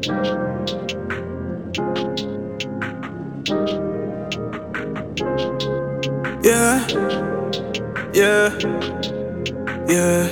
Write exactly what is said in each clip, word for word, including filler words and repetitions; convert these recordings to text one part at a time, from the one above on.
Yeah, yeah, yeah.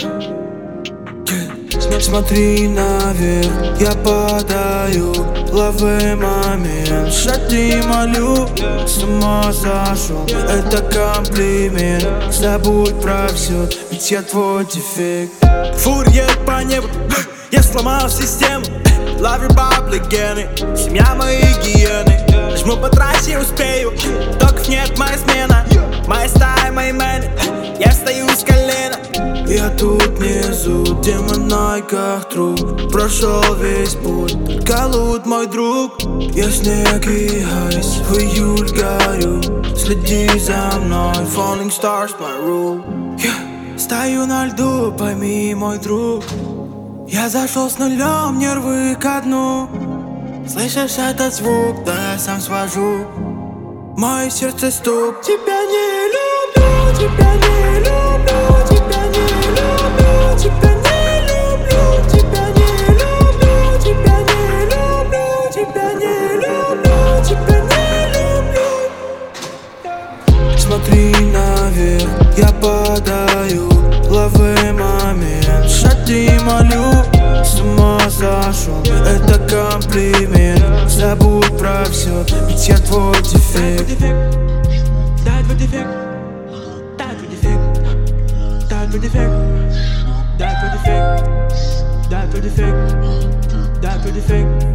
Смотри наверх, я падаю, лови момент. Шати, молю, с ума сошел, это комплимент. Забудь про все, ведь я твой дефект. Фур едет по небу, я сломал систему. Ловлю бабли гены, семья моей гиены. Жму по трассе, успею, токов нет, моя смена. Моя стая, мои мены, я встаю с колена. Я тут внизу, демон на найках труп. Прошел весь путь, только лут мой друг. Я снег и айс, в июль горю. Следи за мной, falling stars my rule. Я стою на льду, пойми, мой друг. Я зашел с нулем, нервы ко дну. Слышишь этот звук, да я сам свожу. Мое сердце стук. Тебя не люблю, тебя не люблю, тебя не люблю, тебя не люблю, тебя не люблю, тебя не люблю, тебя не люблю, тебя не люблю. Смотри наверх, я падаю, лови момент. Шати, молю, с ума сошел, это комплимент. Забудь про все, ведь я твой дефект. Да, твой дефект. Да, твой дефект. Да, твой дефект. Да, твой дефект. Да, твой дефект. Да, твой дефект.